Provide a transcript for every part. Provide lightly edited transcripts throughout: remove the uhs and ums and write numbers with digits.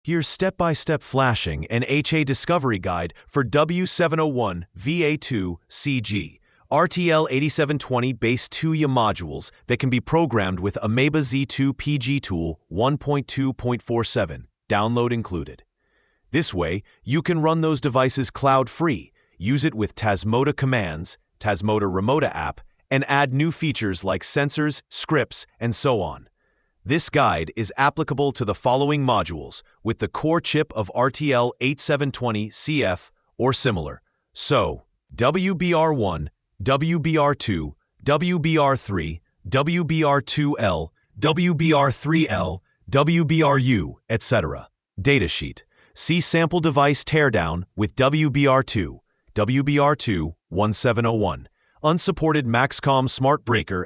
Here's step-by-step flashing and HA discovery guide for W701 VA2CG RTL8720 base 2Ya modules that can be programmed with Ameba Z2 PG Tool 1.2.47, download included. This way, you can run those devices cloud-free, use it with Tasmota commands, Tasmota Remota app, and add new features like sensors, scripts, and so on. This guide is applicable to the following modules with the core chip of RTL8720CF or similar. So, WBR1, WBR2, WBR3, WBR2L, WBR3L, WBRU, etc. Datasheet. See sample device teardown with WBR2, WBR2 1701. Unsupported Maxcom Smart Breaker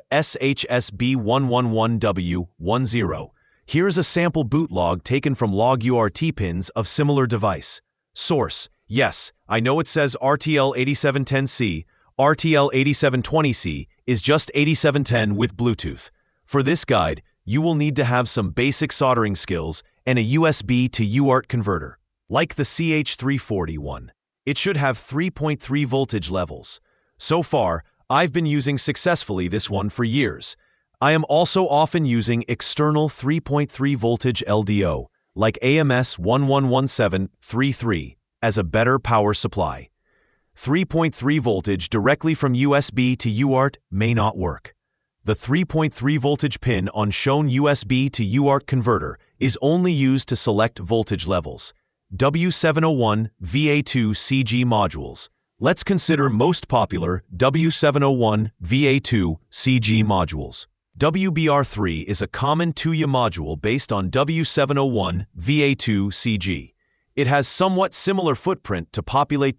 SHSB111W10. Here's a sample boot log taken from log UART pins of similar device. Source: yes, I know it says RTL8710C, RTL8720C is just 8710 with Bluetooth. For this guide, you will need to have some basic soldering skills and a USB to UART converter, like the CH340 It should have 3.3 voltage levels. So far, I've been using successfully this one for years. I am also often using external 3.3 voltage LDO, like AMS 111733, as a better power supply. 3.3 voltage directly from USB to UART may not work. The 3.3 voltage pin on shown USB to UART converter is only used to select voltage levels. W701 VA2CG modules. Let's consider most popular W701 VA2CG modules. WBR3 is a common 2Ya module based on W701 VA2CG. It has somewhat similar footprint to populate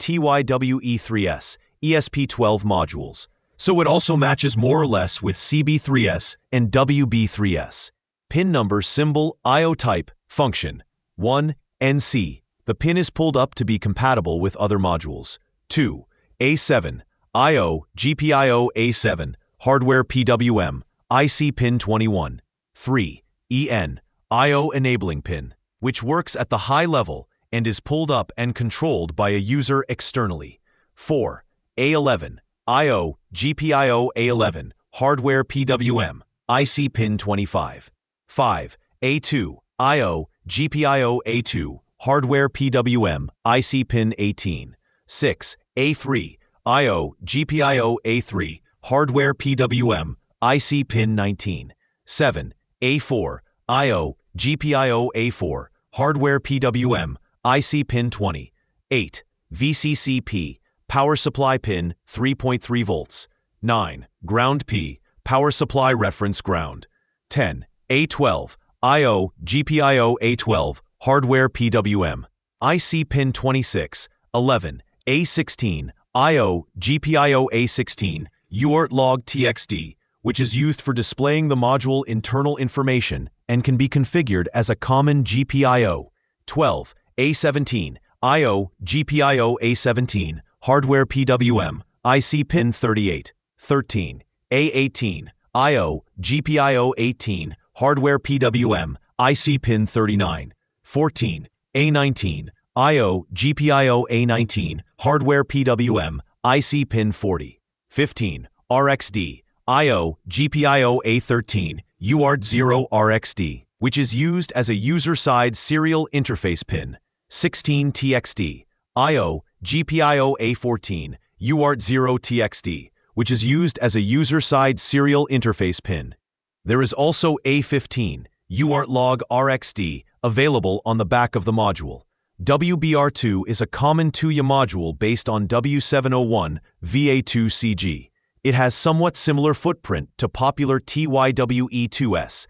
TYWE3S, ESP12 modules, so it also matches more or less with CB3S and WB3S. Pin number symbol IO type function 1 NC. The pin is pulled up to be compatible with other modules. 2. A7, I/O, GPIO A7, hardware PWM, IC pin 21. 3. EN, I/O enabling pin, which works at the high level and is pulled up and controlled by a user externally. 4. A11, I/O, GPIO A11, hardware PWM, IC pin 25. 5. A2, I/O, GPIO A2, hardware PWM, IC pin 18. 6. A3, I/O, GPIO A3, hardware PWM, IC pin 19. 7. A4, I/O, GPIO A4, hardware PWM, IC pin 20. 8. VCCP, power supply pin 3.3 volts. 9. Ground P, power supply reference ground. 10. A12, I/O, GPIO A12, hardware PWM, IC pin 26. 11. A16, I/O, GPIO A16, UART log TXD, which is used for displaying the module internal information and can be configured as a common GPIO. 12. A17, I/O, GPIO A17, hardware PWM, IC pin 38. 13. A18, I/O, GPIO 18, hardware PWM, IC pin 39. 14. A19, I/O, GPIO A19, hardware PWM, IC pin 40. 15. RXD, I/O, GPIO A13, UART 0 RXD, which is used as a user-side serial interface pin. 16. TXD, I/O, GPIO A14, UART 0 TXD, which is used as a user-side serial interface pin. There is also A15, UART log RXD, available on the back of the module. WBR2 is a common 2Ya module based on W701 VA2CG. It has somewhat similar footprint to popular TYWE2S,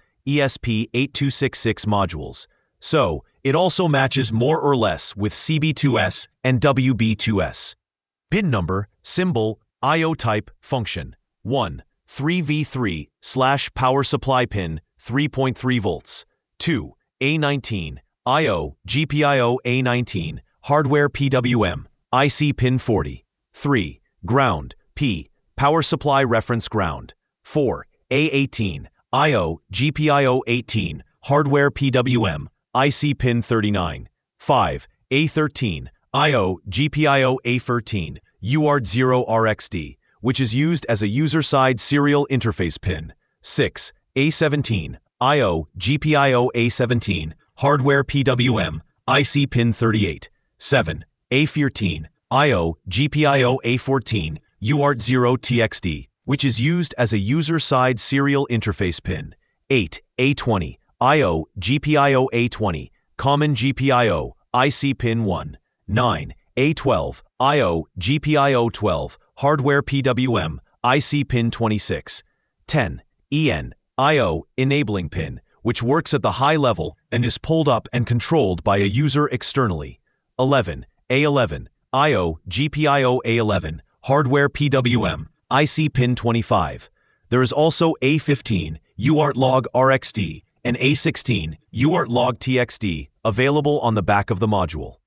ESP8266 modules. So, it also matches more or less with CB2S and WB2S. Pin number, symbol, IO type, function. 1. 3V3 / power supply pin, 3.3 volts. 2. A19, I/O, GPIO A19, hardware PWM, IC pin 40. 3. Ground, P, power supply reference ground. 4. A18, I/O, GPIO 18, hardware PWM, IC pin 39. 5. A13, IO GPIO A13, UART0RXD, which is used as a user-side serial interface pin. 6. A17, IO GPIO A17, hardware PWM, IC pin 38. 7. A14, IO GPIO A14, UART0TXD, which is used as a user-side serial interface pin. 8. A20, IO GPIO A20, common GPIO, IC pin 1. 9. A12, IO GPIO 12, hardware PWM, IC pin 26. 10. EN, IO enabling pin, which works at the high level and is pulled up and controlled by a user externally. 11. A11, IO GPIO A11, hardware PWM, IC pin 25. There is also A15, UART-log RXD, and A16, UART-log TXD, available on the back of the module.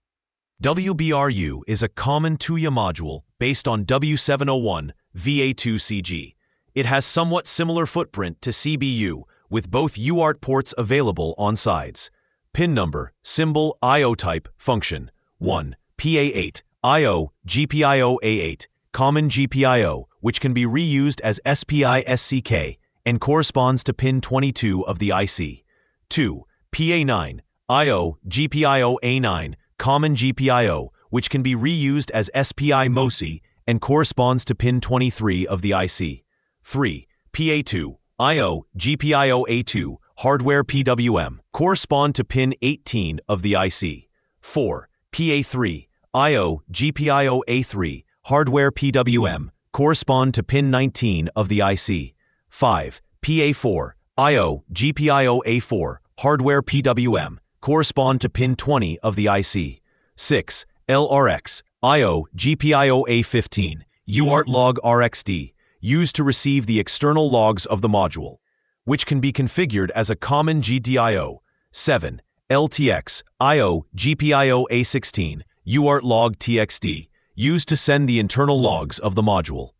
WBRU is a common TUIA module based on W701 VA2CG. It has somewhat similar footprint to CBU, with both UART ports available on sides. Pin number, symbol, IO type, function. 1. PA8, IO GPIO A8, common GPIO, which can be reused as SPI SCK and corresponds to pin 22 of the IC. 2. PA9, IO GPIO A9, common GPIO, which can be reused as SPI MOSI and corresponds to pin 23 of the IC. 3. PA2, IO GPIO A2, hardware PWM, correspond to pin 18 of the IC. 4. PA3, IO GPIO A3, hardware PWM, correspond to pin 19 of the IC. 5. PA4, IO GPIO A4, hardware PWM, correspond to pin 20 of the IC. 6. LRX, IO GPIO A15, UART-log RXD, used to receive the external logs of the module, which can be configured as a common GDIO. 7. LTX, IO GPIO A16, UART-log TXD, used to send the internal logs of the module.